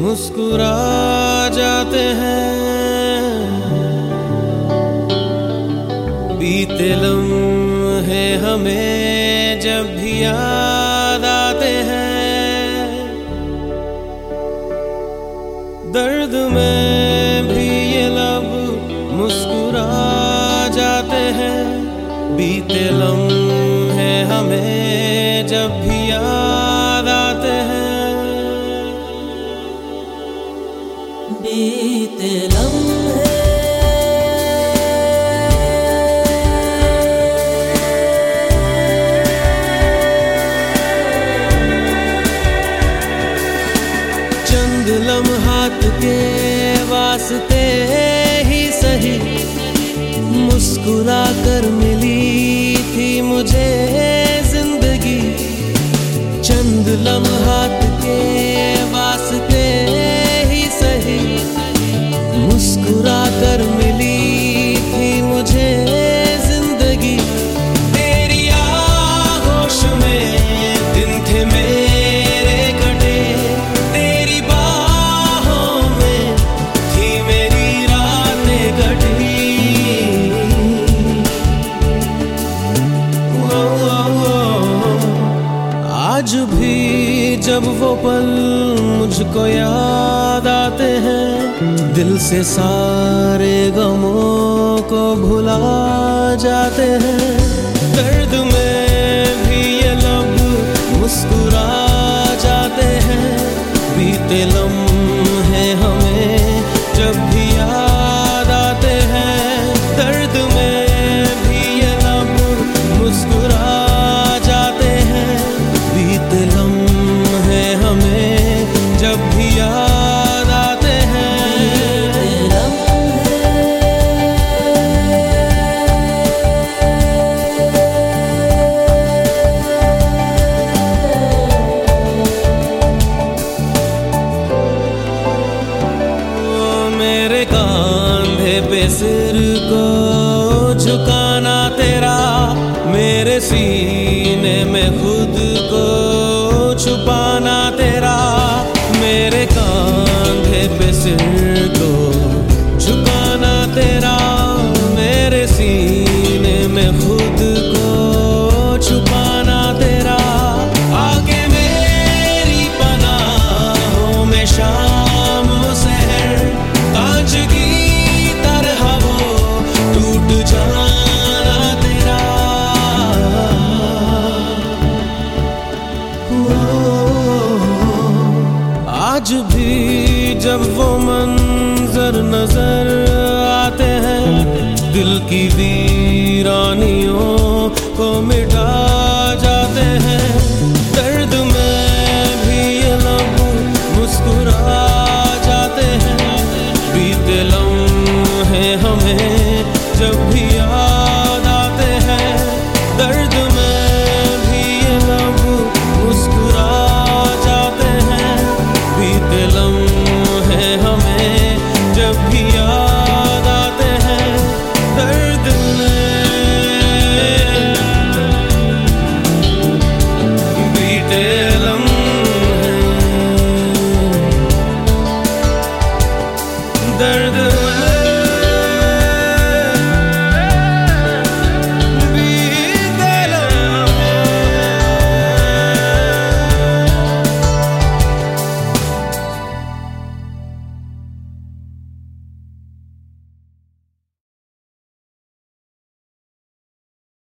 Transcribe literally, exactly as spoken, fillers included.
मुस्कुरा जाते हैं। बीते लम्हे हमें जब भी याद आते हैं, दर्द में भी ये लब मुस्कुरा जाते हैं। बीते लम्हे हमें जब भी याद आते हैं, बीते लम्हे चंद लम्हात के वास्ते ही सही मुस्कुरा कर मिली थी मुझे जिंदगी। चंद लम्हात के वास्ते ही सही मुस्कुरा कर मिली थी मुझे जिंदगी। तेरी आगोश में दिन थे मेरे कटे, तेरी बाहों में थी मेरी रातें कटी। ओ, ओ, ओ, आज भी जब वो पल मुझको याद आते हैं, दिल से सारे गमों को भुला जाते हैं। दर्द में भी ये लब मुस्कुरा जाते हैं। बीते लम्हे हमें जब भी याद आते हैं, दर्द में भी ये लब मुस्कुरा जाते हैं। बीते लम्हे हमें जब भी याद आते हैं। मेरे कांधे पे सिर को झुकाना तेरा, मेरे सीने में खुद को छुपाना तेरा। मेरे कांधे पे सिर को झुकाना तेरा, मेरे सीने में खुद को छुपाना तेरा। आगे मेरी पनाहों में शाम सहर, कांच की तरह वो टूट जाना तेरा। आज भी जब वो मंजर नजर आते हैं, दिल की वीरानियों को मिटा